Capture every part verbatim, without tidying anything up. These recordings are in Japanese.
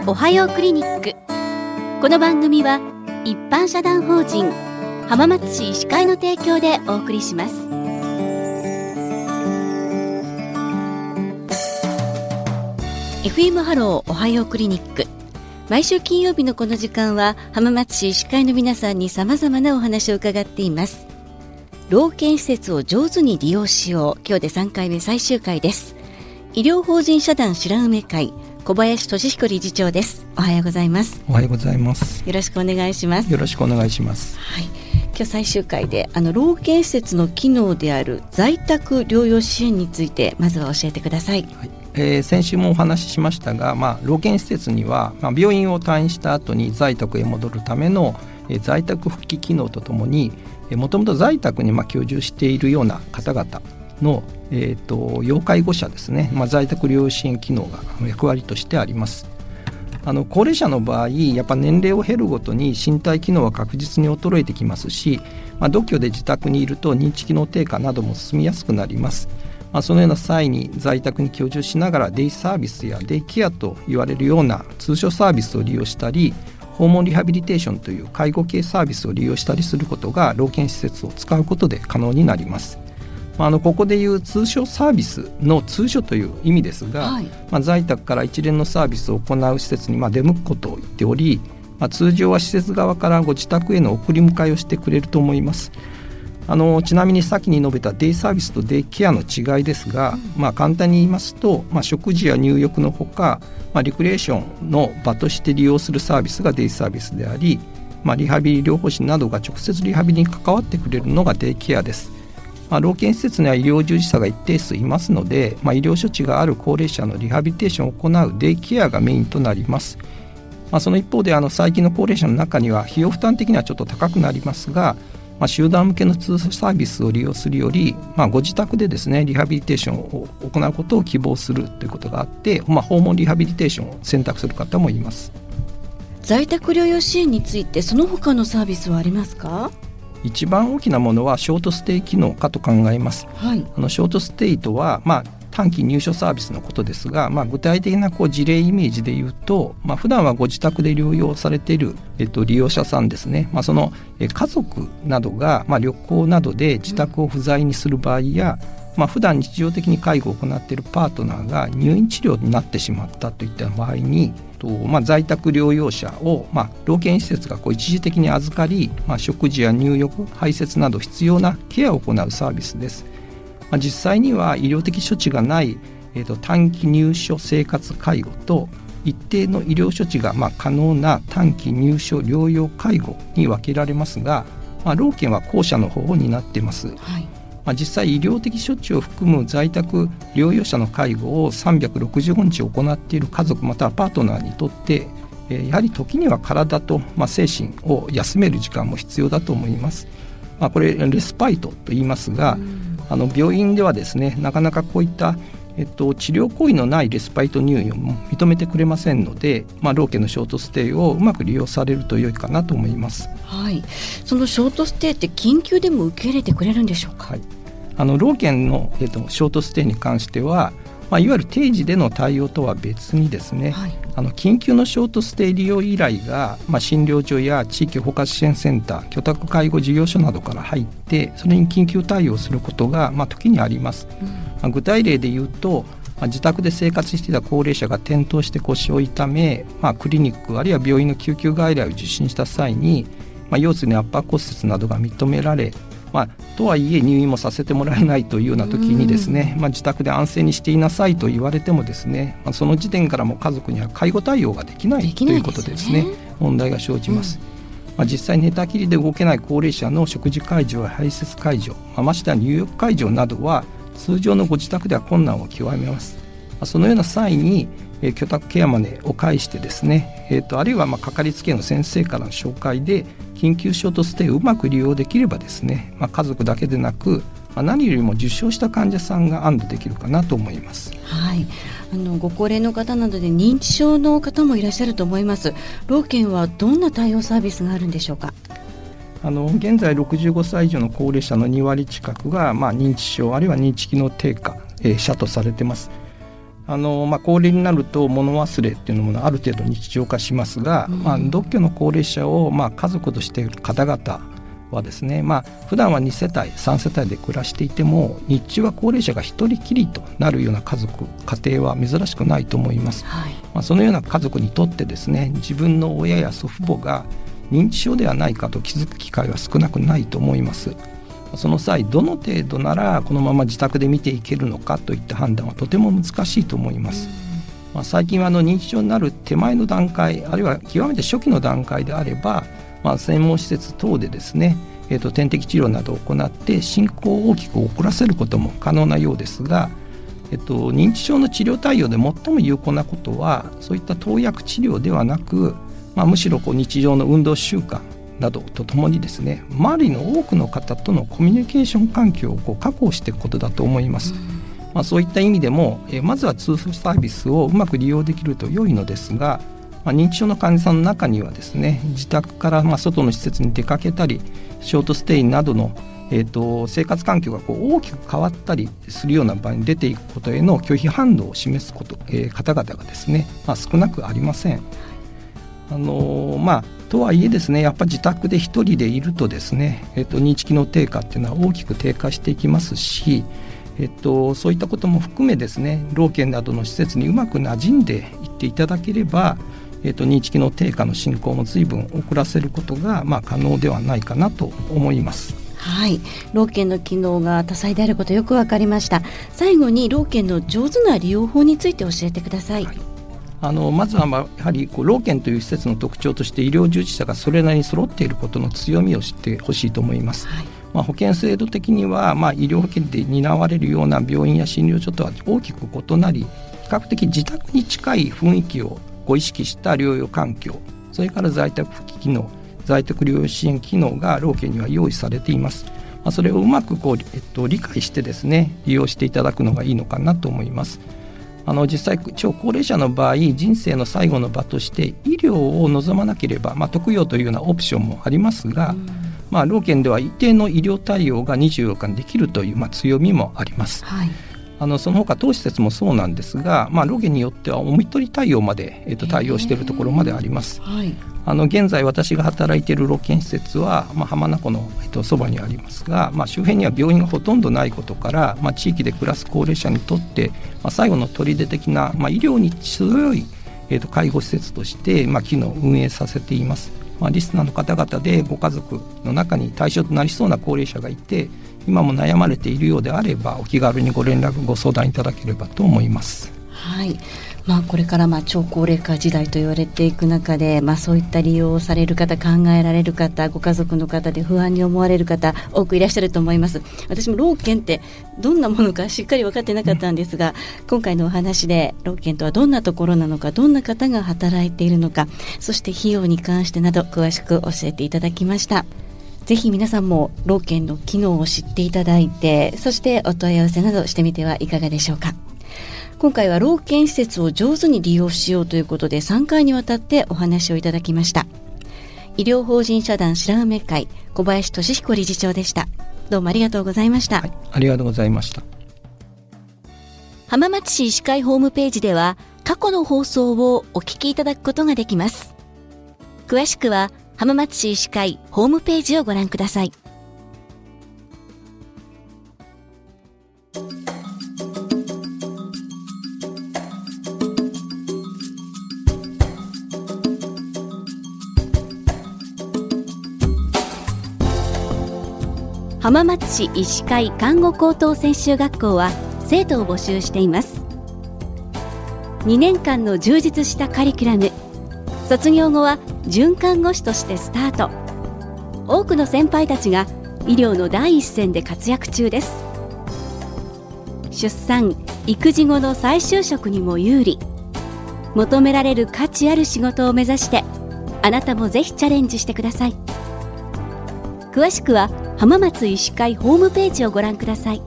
おはようクリニック。この番組は一般社団法人浜松市医師会の提供でお送りします。エフエム ハローおはようクリニック。毎週金曜日のこの時間は浜松市医師会の皆さんに様々なお話を伺っています。老健施設を上手に利用しよう。今日でさんかいめ最終回です。医療法人社団白梅会小林俊彦理事長です。おはようございます。 おはようございます。 よろしくお願いします。 よろしくお願いします。 はい、今日最終回であの老健施設の機能である在宅療養支援についてまずは教えてください。 はい、えー、先週もお話ししましたが、まあ、老健施設には、まあ、病院を退院した後に在宅へ戻るための、えー、在宅復帰機能とともに、もともと在宅にまあ居住しているような方々の、えー、と要介護者ですね、まあ、在宅療養支援機能が役割としてあります。あの高齢者の場合やっぱ年齢を経るごとに身体機能は確実に衰えてきますし、まあ、独居で自宅にいると認知機能低下なども進みやすくなります。まあ、そのような際に在宅に居住しながらデイサービスやデイケアと言われるような通所サービスを利用したり、訪問リハビリテーションという介護系サービスを利用したりすることが老健施設を使うことで可能になります。あのここでいう通所サービスの通所という意味ですが、はい、まあ、在宅から一連のサービスを行う施設にまあ出向くことを言っており、まあ、通常は施設側からご自宅への送り迎えをしてくれると思います。あのちなみに先に述べたデイサービスとデイケアの違いですが、うん、まあ、簡単に言いますと、まあ、食事や入浴のほか、まあ、リクリエーションの場として利用するサービスがデイサービスであり、まあ、リハビリ療法士などが直接リハビリに関わってくれるのがデイケアです。まあ、老健施設には医療従事者が一定数いますので、まあ、医療処置がある高齢者のリハビリテーションを行うデイケアがメインとなります。まあ、その一方であの最近の高齢者の中には費用負担的にはちょっと高くなりますが、まあ、集団向けの通所サービスを利用するより、まあ、ご自宅でですねリハビリテーションを行うことを希望するということがあって、まあ、訪問リハビリテーションを選択する方もいます。 在宅療養支援についてその他のサービスはありますか？ 一番大きなものはショートステイ機能かと考えます。はい、あのショートステイとは、まあ、短期入所サービスのことですが、まあ、具体的なこう事例イメージで言うと、まあ、普段はご自宅で療養されている、えっと、利用者さんですね、まあ、そのえ家族などが、まあ、旅行などで自宅を不在にする場合や、うん、まあ、普段日常的に介護を行っているパートナーが入院治療になってしまったといった場合に、とまあ、在宅療養者を、まあ、老健施設がこう一時的に預かり、まあ、食事や入浴、排泄など必要なケアを行うサービスです。まあ、実際には医療的処置がない、えー、と短期入所生活介護と一定の医療処置がまあ可能な短期入所療養介護に分けられますが、まあ、老健は後者の方を担っています。はい、まあ、実際医療的処置を含む在宅療養者の介護をさんびゃくろくじゅうごにち行っている家族またはパートナーにとって、えー、やはり時には体と、まあ、精神を休める時間も必要だと思います。まあ、これレスパイトと言いますが、あの病院ではですねなかなかこういった、えっと、治療行為のないレスパイト入院を認めてくれませんので、まあ、老健のショートステイをうまく利用されると良いかなと思います。 はい、そのショートステイって緊急でも受け入れてくれるんでしょうか？ はい、あの老健の、えっと、ショートステイに関しては、まあ、いわゆる定時での対応とは別にですね、はい、あの緊急のショートステイ利用依頼が、まあ、診療所や地域包括支援センター、居宅介護事業所などから入ってそれに緊急対応することが、まあ、時にあります。うん、まあ、具体例で言うと、まあ、自宅で生活していた高齢者が転倒して腰を痛め、まあ、クリニックあるいは病院の救急外来を受診した際に、まあ、腰椎の圧迫骨折などが認められ、まあ、とはいえ入院もさせてもらえないというような時にですね、まあ、自宅で安静にしていなさいと言われてもですね、まあ、その時点からも家族には介護対応ができないということでですね、問題が生じます。うん、まあ、実際寝たきりで動けない高齢者の食事介助や排泄介助、まあ、ましては入浴介助などは通常のご自宅では困難を極めます。まあ、そのような際に、えー、居宅ケアマネを介してですね、えー、とあるいはまあかかりつけの先生からの紹介で緊急ショートステイをうまく利用できればですね、まあ、家族だけでなく、まあ、何よりも受傷した患者さんが安堵できるかなと思います。 はい、あのご高齢の方などで認知症の方もいらっしゃると思います。老健はどんな対応サービスがあるんでしょうか？ あの現在ろくじゅうごさい以上の高齢者のにわり近くが、まあ、認知症あるいは認知機能低下、えー、者とされています。 あのまあ、高齢になると物忘れっていうのもある程度日常化しますが、うんまあ、独居の高齢者をまあ家族としている方々はですね、まあ、普段はに世帯さん世帯で暮らしていても日中は高齢者が一人きりとなるような家族家庭は珍しくないと思います、はいまあ、そのような家族にとってですね、自分の親や祖父母が認知症ではないかと気づく機会は少なくないと思います。その際どの程度ならこのまま自宅で見ていけるのかといった判断はとても難しいと思います、まあ、最近はあの認知症になる手前の段階あるいは極めて初期の段階であれば、まあ、専門施設等でですね、えーと、点滴治療などを行って進行を大きく遅らせることも可能なようですが、えーと、認知症の治療対応で最も有効なことはそういった投薬治療ではなく、まあ、むしろこう日常の運動習慣などとともにですね、周りの多くの方とのコミュニケーション環境をこう確保していくことだと思います、うんまあ、そういった意味でもえまずは通信サービスをうまく利用できると良いのですが、まあ、認知症の患者さんの中にはですね、自宅からまあ外の施設に出かけたりショートステイなどの、えー、と生活環境がこう大きく変わったりするような場合に出ていくことへの拒否反応を示すこと、えー、方々がですね、まあ、少なくありません。あのー、まあとはいえですね、やっぱり自宅で一人でいるとですね、えっと、認知機能低下っていうのは大きく低下していきますし、えっと、そういったことも含めですね、老健などの施設にうまく馴染んでいっていただければ、えっと、認知機能低下の進行も随分遅らせることが、まあ、可能ではないかなと思います。 はい、老健の機能が多彩であることよく分かりました。最後に老健の上手な利用法について教えてください。はい、 あのまずはまあやはりこう老健という施設の特徴として医療従事者がそれなりに揃っていることの強みを知ってほしいと思います、はいまあ、保険制度的にはまあ医療保険で担われるような病院や診療所とは大きく異なり、比較的自宅に近い雰囲気をご意識した療養環境、それから在宅復帰機能、在宅療養支援機能が老健には用意されています、まあ、それをうまくこう、えっと、理解してですね利用していただくのがいいのかなと思います。あの実際超高齢者の場合、人生の最後の場として医療を望まなければ、まあ、特養というようなオプションもありますが、うんまあ、老健では一定の医療対応がにじゅうよっかできるという、まあ、強みもあります、はい、あのその他当施設もそうなんですが、まあ、老健によってはおみとり対応まで、えー、と対応しているところまであります、はい、あの現在私が働いている老健施設は、まあ、浜名湖の、えー、とそばにありますが、まあ、周辺には病院がほとんどないことから、まあ、地域で暮らす高齢者にとって、まあ、最後の砦的な、まあ、医療に強い、えー、と介護施設として、まあ、機能を運営させています。まあ、リスナーの方々でご家族の中に対象となりそうな高齢者がいて今も悩まれているようであればお気軽にご連絡ご相談いただければと思います。 はいまあ、これからまあ超高齢化時代と言われていく中で、まあ、そういった利用をされる方、考えられる方、ご家族の方で不安に思われる方多くいらっしゃると思います。私も老健ってどんなものかしっかり分かってなかったんですが、今回のお話で老健とはどんなところなのか、どんな方が働いているのか、そして費用に関してなど詳しく教えていただきました。ぜひ皆さんも老健の機能を知っていただいて、そしてお問い合わせなどしてみてはいかがでしょうか。今回は老健施設を上手に利用しようということでさんかいにわたってお話をいただきました。医療法人社団白梅会小林俊彦理事長でした。どうもありがとうございました。 はい、ありがとうございました。 浜松市医師会ホームページでは過去の放送をお聞きいただくことができます。詳しくは浜松市医師会ホームページをご覧ください。浜松市医師会看護高等専修学校は生徒を募集しています。にねんかんの充実したカリキュラム、卒業後は准看護師としてスタート。多くの先輩たちが医療の第一線で活躍中です。出産・育児後の再就職にも有利。求められる価値ある仕事を目指してあなたもぜひチャレンジしてください。詳しくは浜松医師会ホームページをご覧ください。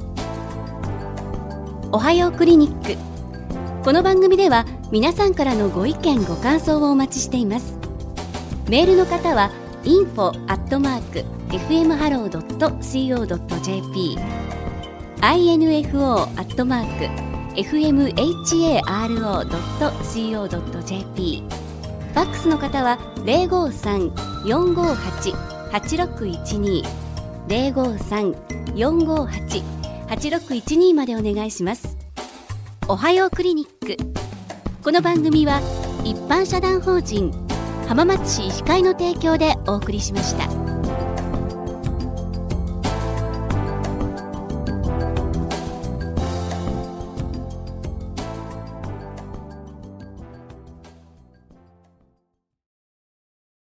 おはようクリニック。この番組では皆さんからのご意見ご感想をお待ちしています。メールの方は インフォ アットマーク エフエム ハロー ドット シーオー ドット ジェーピー インフォ アットマークエフエムハロードットコードットジェーピー、 ファックスの方は ゼロごーさん よんごーはち はちろくいちに ゼロごーさん よんごーはち はちろくいちに までお願いします。おはようクリニック。この番組は一般社団法人浜松市医師会の提供でお送りしました。